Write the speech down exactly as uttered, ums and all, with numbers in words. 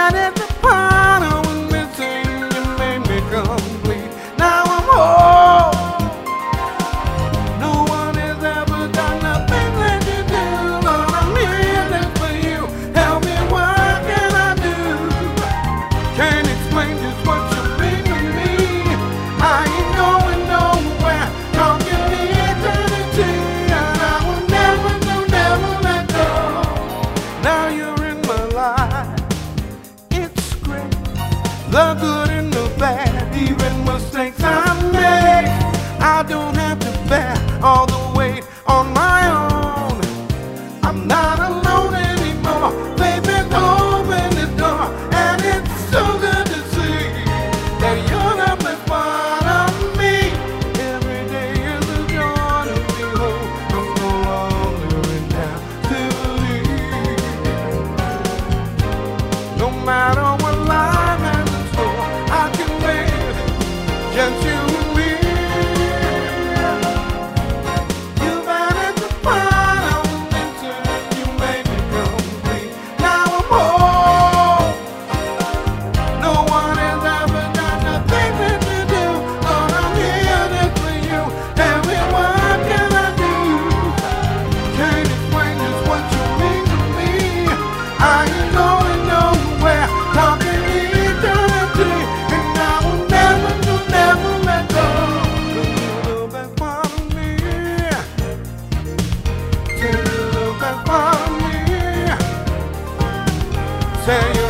right at the part I was missing. You made me complete. Now I'm whole. No one has ever done the thing that you do. Lord, I'm here just for you. Help me, what can I do? Can't explain just what you mean to me. I ain't going nowhere. Talking the eternity, and I will never, no, never let go. Now you're in my life. It's great, the good and the bad, even mistakes I make. I don't have to bear all the weight on my own. I'm not alone anymore. Baby's open the door, and it's so good to see that you're the best part of me. Every day is a joy to behold. I'm no longer in captivity. No matter what life has in store, I can make it. Just you and me. You've added the part I was missing. You made me complete. Now I'm whole. No one has ever done the thing that you do. Lord, I'm here just for you. Tell me, what can I do? Can't explain just what you mean to me. I ain't going nowhere. Talking eternity, and I will never, no, never let go. 'Cause you're the best part of me. Say you're the best part of me. Say you're